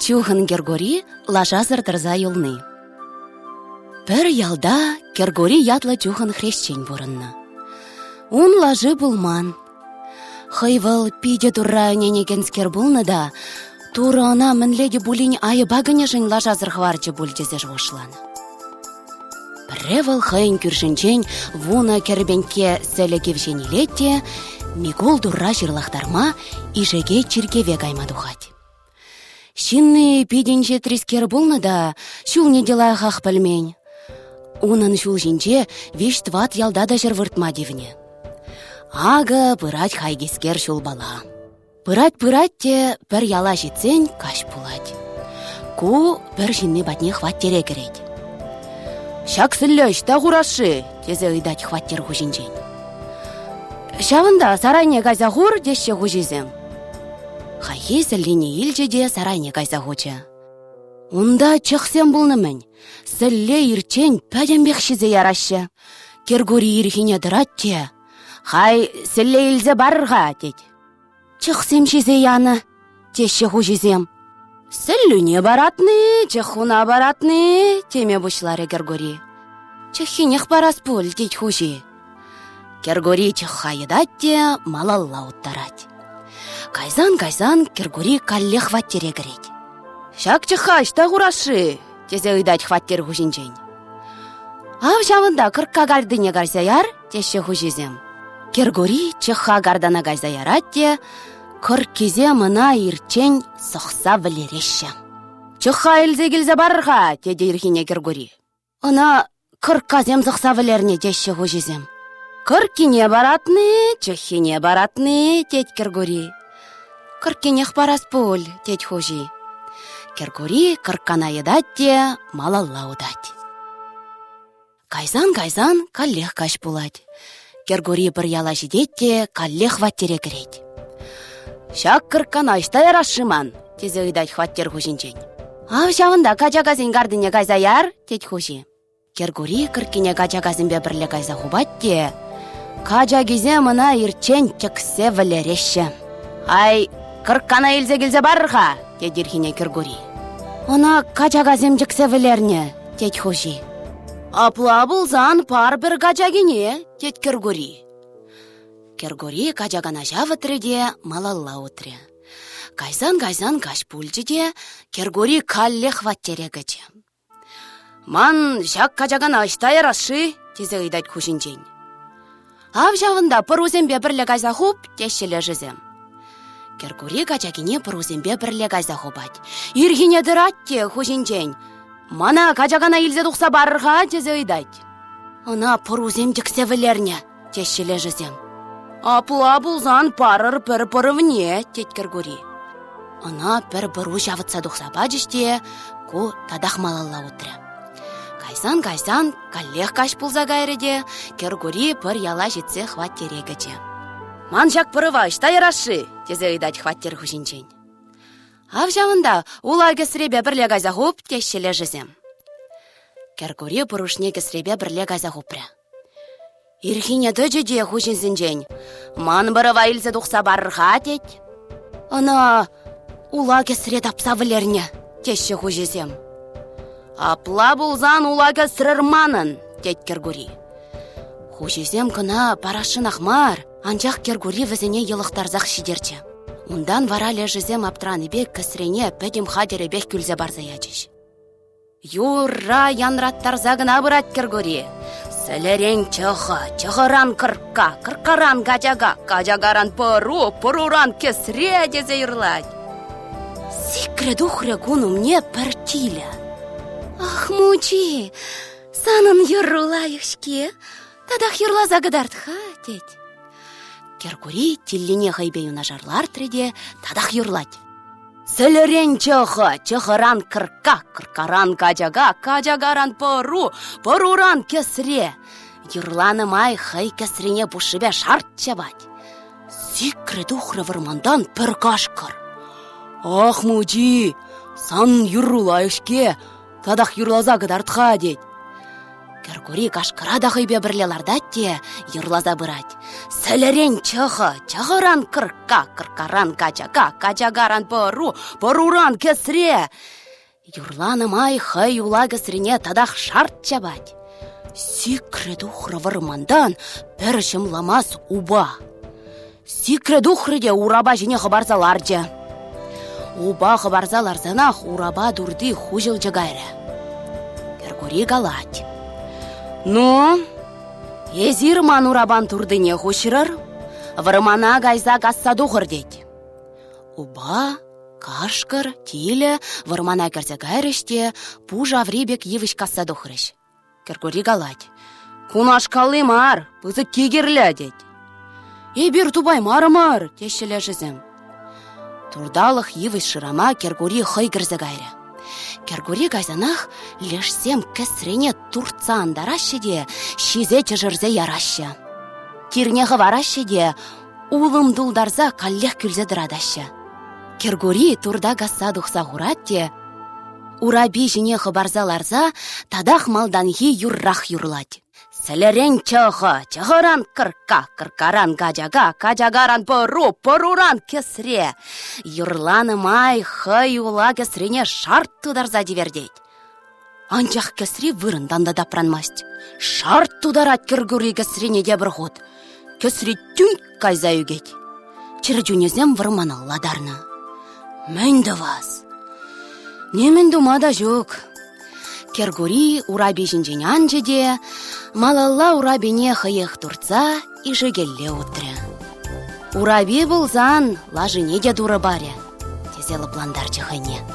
Чухын Гергори лажазыр тырза юлны. Бір ялда Гергори ятлы чухын хрещень бұрынны. Он лажы булман. Хайвал пиде турра ненегенскер булны да, тура ана мінлеге булин айы багынешін лажазыр хварчы бульдезе жвошланы. Біревал хайын күршінчен вуна кербенке сәлі кевженелетте, Микол турра жырлақтарма ижеге чиркеве каймадухать. Шинны пиденче трискер булны да, шул не дела хах пальмень. Унын шул жинче виш тват ялда да жырвыртма дивне. Ага пырать хайгескер шул бала. Пырать те бір яла житсен каш пулать. Ку бір жинны батне хват тере керет. Шак сіллөш та хурашы, тезе ыйдать хваттер хужинчен. Шавында сарайне каза хур дешше хужизем. Хайе сіллине илчеде сарайне каза хуча. Унда чықсем булны мен, сілле ирчен пәдембекшізе ярашы. Гергори ирхине дырат те. Хай сілле илзе барырға, дед. Чықсем шизе яны, дешше хужизем. Сіллюне баратны, чықуна баратны, теме бұшлары Гергори. Чықхинех барас пул, дед хужи. Гергори чыққа едат те, малалла уттарат. Кайзан Гергори калле хваттере керет. Шак чыққа ішта құрашы, тезе ыйдать хваттер хужинчен. Ав жавында кыркка гардыне гарзаяр, дешше хужизем. Гергори чыққа гардана гарзаярат те, кырккезе мына ирчен соқса вілереші. Чыққа елзе келзе барырға, деде ирхине Гергори. Она кыркказем соқса вілерне дешше хужизем. Кырккине баратны, чықхине баратны, дед Гергори. Кырккинех барас пул, дед хужи. Гергори кырккана едат те, малалла удать. Кайзан каллех каш пулать. Гергори бір яла жидет те, каллех хваттере керет. Шак кырккана ішта ярашыман, тезе ыйдать хваттер хужинчен. Ав жавында качагазин гардыне кайзаяр, дед хужи. Гергори кырккине качагазинбе бірле кайза хубат те, качагизе мына ирчен чықсе вілереші. Ай, кырккана елзе келзе барырға, дед ирхине Гергори. Она качагазем чықсе вілерне, дед хужи. Апла бұлзан пар бір качагине, дед Гергори. Гергори качагана жавытреде малалла утре. Кайзан каш пульчеде, Гергори калле хваттере гаче. Ман шак качагана ашта ярашы, тезе ыйдать хужинчен. Ав жавында пырузембе бірле кайза хуп, дешшеле жызем. Гергори качагине пырузембе бірле кайза хубать. Ирхине дыратте хужинчен. Мана качагана илзе тухса барырға, тезе ыйдать. Ана пырузем діксе вілерне, дешшеле жызем. Апла бұлзан парыр пір-пырывне, дед Гергори. Ана бір-біру жавытса тухса бачыште, ку тадақ малалла утре. Кайзан каллех каш пулза гайреде, Гергори пыр яла жетсе хваттере гаче. Ман жак пырыва ішта ярашы, тезе ыйдать хваттер хужинчен. Ав жавында ула кесребе бірле кайза хуп, дешшеле жызем. Гергори пырушне кесребе бірле кайза хупре. Ирхине дөжеде хужинсінчен. Ман пырыва илзе тухса барырға, дед. Ана ула кесре тапса вілерне, дешше хужизем. Апла бұлзан ула кесрерманын, дед Гергори. Хужизем кына парашын ахмар, анчақ Гергори візіне елықтарзақ шидерче. Ундан вара лежізем аптраныбек кесрене пәдем хадеребек күлзе барзаячыш. Юра янраттарза гына бұрат Гергори. Сәлерен чығыран кыркаран качага, качагаран пыруран кесре дезе ирлать. Сикре духре куну мне партиля. Ах, мучи, санын юрлайышке, тадах юрлаза гадартха, дед. Гергори тиллине хайбеюна жарлар треде, тадах юрлать. Сәлерен чығыран кыркаран качага, качагаран пыруран кесре. Юрланымай хай кесрене бушыбе шарт чабать. Сикре духре вырмандан пір кашкар. Ах, мучи, сан юрлайышке, тадах юрлаза гадартха, дед. Кергури кашкыра да хыйбе бірле лардатте, юрлаза бырать. Сәлерен чығыран кыркаран качагаран поруран кесре. Юрланымай хай юла кесрене тадах шарт чабать. Сикреду хрывырмандан пәрішім ламас уба. Сикреду хрыде ураба жіне хабарзаларже. Уба хабарзаларзанах ураба дурды хужыл жагайры. Кергури галать. Ну, езір ман урабан турдыне хушырыр, вырмана гайза кассаду хырдеть. Уба, кашкыр, тиле, вырмана керзе гайрыште, пужа вребек евыш кассаду хырыш. Кергури галать. Кунаш калы мар, пызы кигерлі деть. Бир тубай мармар, тешелі жызым. Турдалық евыш шырама Кергури хый кірзі гайры. Кергури гайзанах лешсем кәсірене турцан дарашы де, шизе чыжырзе ярашы. Тирне хыварашы де, улым дулдарза каллех күлзе дырадашы. Кергури турда гасса дұқса ғурат де, ураби жіне хыбарзаларза тадах малданхи юррах юрлать. Сәлерен чығыран кыркаран качагаран поруран кесре. Юрланым ай хай ула кесрене шарт тударза дивердеть. Анчах кесре вырындан да дапранмасть. Шарт тударат Кергури кесрене де бір ход. Кесре түн кайза үгеть. Чырджунезем вырмана ладарна. Мэнді вас. Немен думада жоқ. Кергури ураби жинжен анжеде, малалла урабине хыех турца и жегелле утре. Ураби болзан лажыне де дуры баре, тезелі пландарчы хыне.